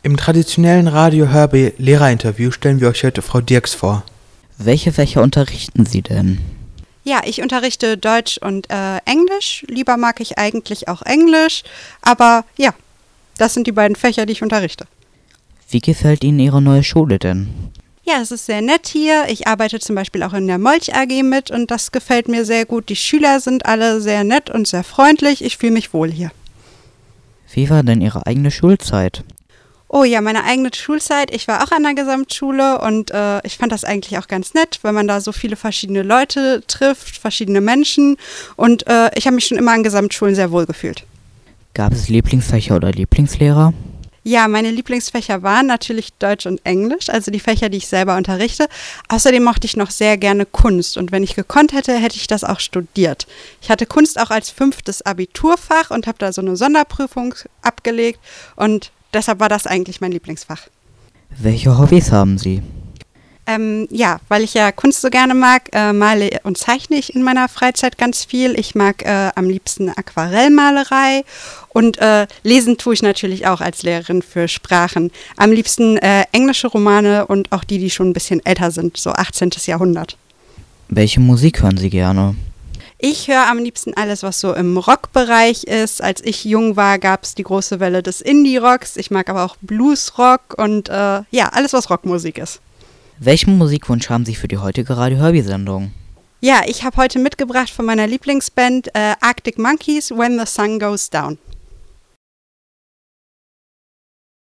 Im traditionellen Radio-Hörby-Lehrerinterview stellen wir euch heute Frau Dirks vor. Welche Fächer unterrichten Sie denn? Ja, ich unterrichte Deutsch und Englisch. Lieber mag ich eigentlich auch Englisch, aber ja, das sind die beiden Fächer, die ich unterrichte. Wie gefällt Ihnen Ihre neue Schule denn? Ja, es ist sehr nett hier. Ich arbeite zum Beispiel auch in der Molch AG mit und das gefällt mir sehr gut. Die Schüler sind alle sehr nett und sehr freundlich. Ich fühle mich wohl hier. Wie war denn Ihre eigene Schulzeit? Oh ja, meine eigene Schulzeit. Ich war auch an der Gesamtschule und ich fand das eigentlich auch ganz nett, weil man da so viele verschiedene Leute trifft, verschiedene Menschen und ich habe mich schon immer an Gesamtschulen sehr wohl gefühlt. Gab es Lieblingsfächer oder Lieblingslehrer? Ja, meine Lieblingsfächer waren natürlich Deutsch und Englisch, also die Fächer, die ich selber unterrichte. Außerdem mochte ich noch sehr gerne Kunst und wenn ich gekonnt hätte, hätte ich das auch studiert. Ich hatte Kunst auch als 5. Abiturfach und habe da so eine Sonderprüfung abgelegt und deshalb war das eigentlich mein Lieblingsfach. Welche Hobbys haben Sie? Ja, weil ich ja Kunst so gerne mag, male und zeichne ich in meiner Freizeit ganz viel. Ich mag am liebsten Aquarellmalerei und lesen tue ich natürlich auch als Lehrerin für Sprachen. Am liebsten englische Romane und auch die schon ein bisschen älter sind, so 18. Jahrhundert. Welche Musik hören Sie gerne? Ich höre am liebsten alles, was so im Rockbereich ist. Als ich jung war, gab es die große Welle des Indie-Rocks. Ich mag aber auch Bluesrock und ja, alles, was Rockmusik ist. Welchen Musikwunsch haben Sie für die heutige Radio-Hörby-Sendung? Ja, ich habe heute mitgebracht von meiner Lieblingsband Arctic Monkeys, When the Sun Goes Down.